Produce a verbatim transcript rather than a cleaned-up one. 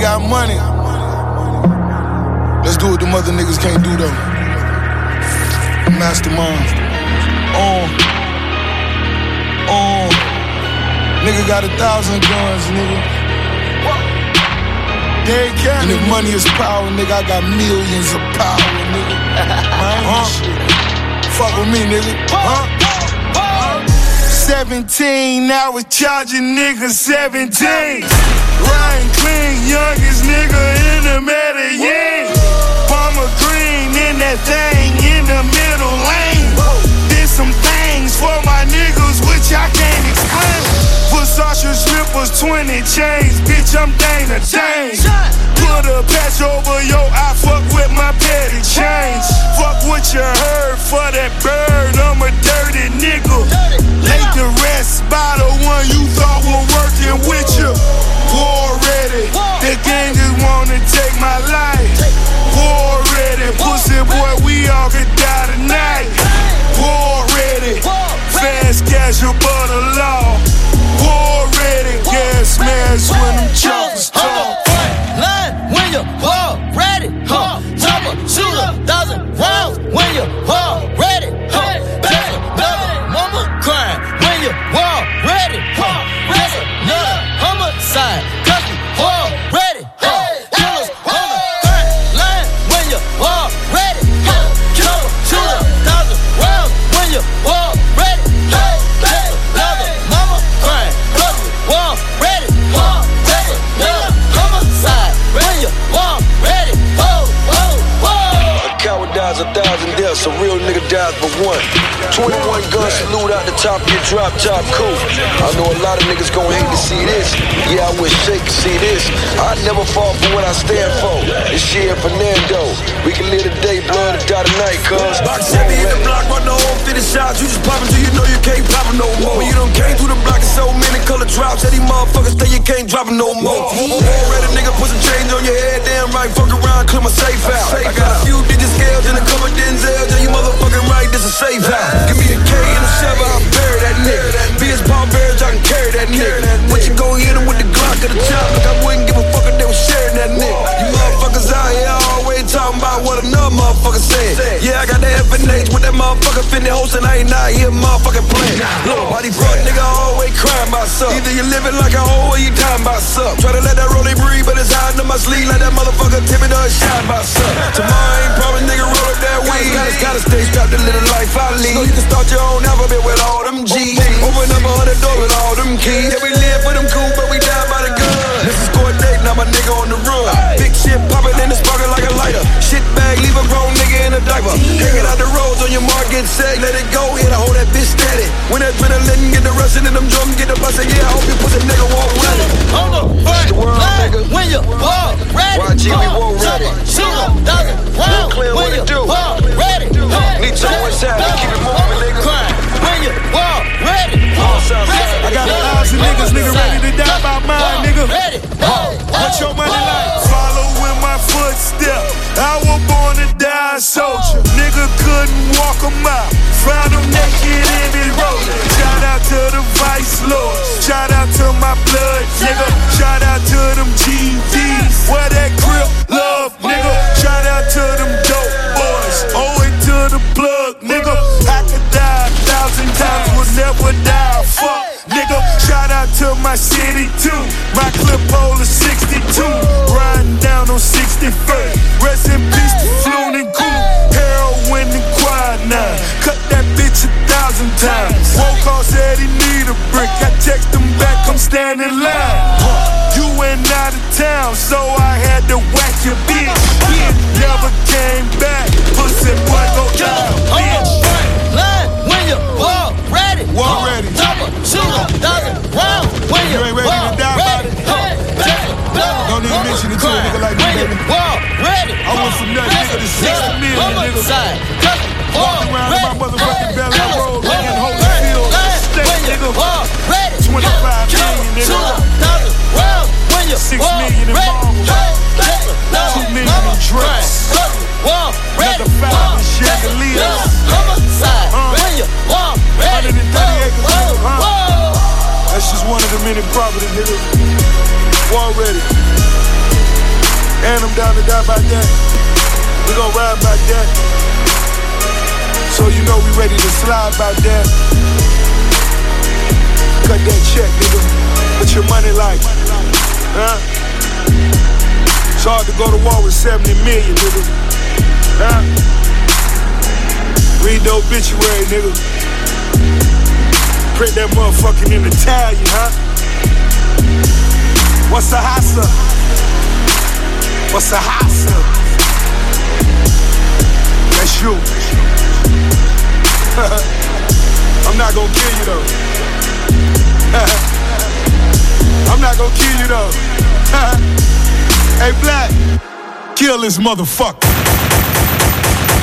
got money. Let's do what the mother niggas can't do though. Mastermind. On. On. Nigga got a thousand guns, nigga. And if money is power, nigga, I got millions of power, nigga. Huh? Fuck with me, nigga. Huh? seventeen, now it's charging niggas seventeen. Ryan Clean, youngest nigga in the Medellin. Palmer Green in that thing in the middle lane. Did some things for my niggas which I can't explain. Versace slippers, twenty chains, bitch, I'm Dana Dane. Put a patch over your eye, fuck with my petty change. Fuck what you heard for that bird, I'm a dirty nigga. Late the rest by the one you thought was working with you. War ready, the gang just wanna take my life. War ready, pussy boy, we all could die tonight. War ready, fast casual but the law. War ready, gas smash when them choppers talk. Line when you war ready, huh? Chopper, shoot a thousand rounds when you war ready, huh? That's another mama crying when you war ready, huh? That's another homicide, cause we war ready, huh? Killers on the front line when you war ready, huh? Chopper, shoot a thousand rounds when you war ready, huh? That's another mama crying, cause we war ready, huh? That's another homicide when you war ready, oh, oh, oh. A coward dies a thousand deaths, a real nigga dies but one. twenty-one gun salute out the top of your drop top cool. I know a lot of niggas gon' hate to see this. Yeah, I wish Shake could see this. I never fall for what I stand for. It's Shea and Fernando. We can live the day, blood and die tonight, cuz. Box seven hit the block, run the whole fifty shots. You just pop until you know you can't pop no more. When you done came through the block and so many color drops, that these motherfuckers say you can't drop no more. Already nigga put some change on your head, damn right, fuck around, clear my safe out. I got a few digit scales and a couple Denzels, and you motherfucking right, this a safe house. Give me a K and a seven, I'll bury that nigga. Be his Paul Bears, I can carry that nigga. What you gon' hit him with the Glock at the top? Like I wouldn't give a fuck if they was sharing that nigga. You motherfuckers out here always talking about what another motherfucker said. Yeah, I got that F N H with that motherfucker finna host and I ain't not here motherfucking playing. Look, why these fuck nigga always crying about something? Either you living like a hoe or you dying about something. Try to let that rollie breathe, but it's hiding in my sleeve like that motherfucker timid or shy about something. Tomorrow ain't promised, nigga, roll up that weed. Gotta, gotta stay strapped to live the life I lead. So you can start your own alphabet with all them G's. Open up a hundred doors with all them keys. Yeah, we live for them cool, but we die by the gun. This is score date, now my nigga on the run. Big shit poppin' in the sparkin' like a lighter. Shit bag, leave a grown nigga in a diaper. Hanging out the roads on your mark, get set, let it go. Hit, I hold that bitch steady. When that adrenaline get the rushing and them drums get the bustin', yeah, I hope you put the nigga walk ready. On the front line when you war ready, Y G, we war ready. Shoot a thousand rounds when you war ready. Need some more time to keep it moving, nigga. Crying when you war ready. I got a thousand niggas, nigga, ready to die by mine, nigga. What your money like? Follow in my footsteps. I was born to die a soldier. Nigga couldn't walk a mile. Found him naked in his road. Shout out to the Vice Lord. Shout out to my blood, nigga. Shout out to them G Vs. Where that grip love, nigga. Shout out to them dope boys. Owe it to the plug, nigga. I could die a thousand times, will never die. Fuck, nigga. Shout out to my city too. My clip hole is sixty-two. Riding down on sixty-first. Rest in peace to Floon and Cool. Heroin and quad nine. Cut that bitch a thousand times. Woke said he need a brick. I text him back, come stand in line. You went out of town, so I had to whack your bitch. Never came back. Pussy boy, go down, bitch. Line when you war ready. War ready. Shoot a thousand rounds when you ain't ready to die about it. Don't even mention it to a nigga like me, baby. War ready. I went from nothing, nigga, to sixty million, nigga. Walking around in my motherfucking belly road, making Holyfield steak, nigga. twenty-five million, nigga. Shoot a thousand rounds when you Six million in Marvel. Two million in drugs. Another five in chandeliers. Homicide when you war ready. one hundred thirty acres, nigga. Huh? That's just one of the many properties, nigga. War ready. ran them down to die about that. We gon' ride about that. So you know we ready to slide about that. Cut that check, nigga. What your money like? Huh? It's hard to go to war with seventy million, nigga. Huh? Read the obituary, nigga. Print that motherfucking in Italian, huh? What's the hassa? What's the hassa? That's you. I'm not gonna kill you though. I'm not gonna kill you though. Hey, Black, kill this motherfucker.